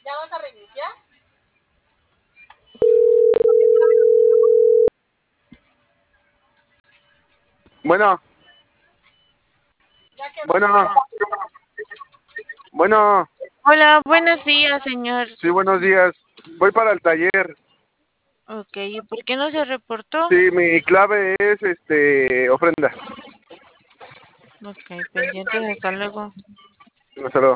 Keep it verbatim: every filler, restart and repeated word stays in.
Bueno. Bueno. Bueno. Hola, buenos días, señor. Sí, buenos días. Voy para el taller. Ok, ¿y por qué no se reportó? Sí, mi clave es, este, ofrenda. Ok, pendientes, hasta luego. Hasta luego.